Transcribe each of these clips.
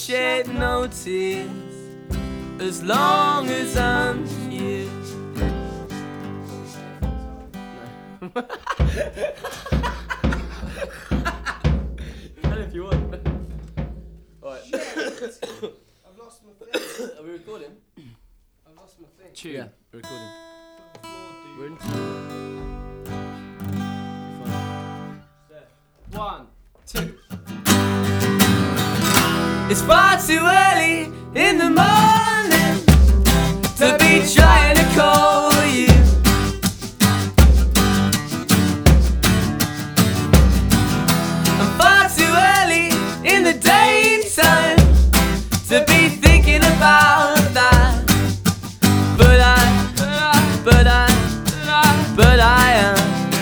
shed no tears as long as I'm here. If you want. Alright. I've lost my thing. Are we recording? I've lost my thing. Tune. Yeah, we're recording. We're in One, two. It's far too early in the morning to be trying to call you. I'm far too early in the daytime to be thinking about that. But I am.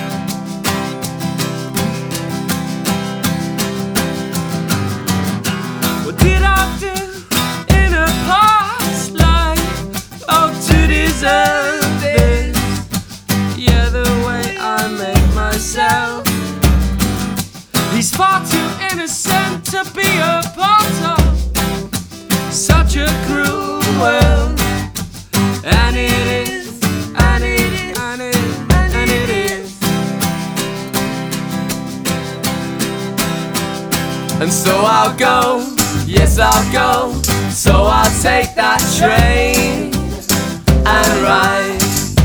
What did I do in a past life, oh, to deserve this? Yeah, the way I make myself. He's far too innocent to be a part of such a cruel world. And it is, and it is, and it is, and it is. And so I'll go, yes I'll go. So I'll take that train and ride,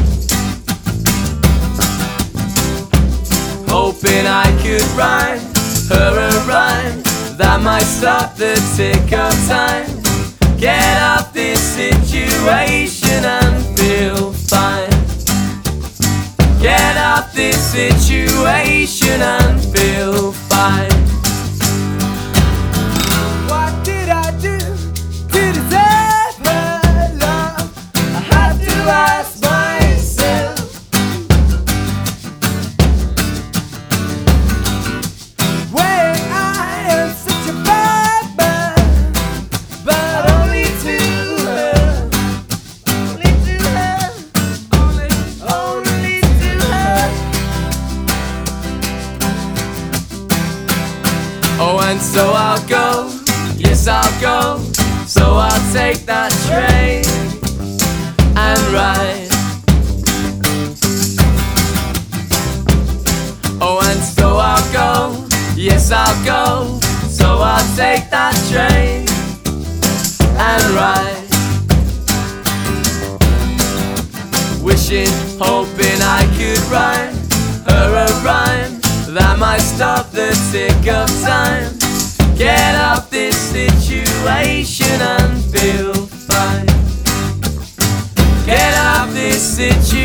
hoping I could write her a rhyme that might stop the tick of time. Get out this situation and feel fine. Get out this situation and feel fine. What did I do to deserve her love? I have to ask myself. When I am such a bad man, but only to her, only to her, only to her. Oh, and so I'll go, yes I'll go. So I'll take that train and ride. Oh, and so I'll go, yes I'll go. So I'll take that train and ride, wishing, hoping I could write her a rhyme that might stop the tick of time. Get out this situation and feel fine. Get out this situation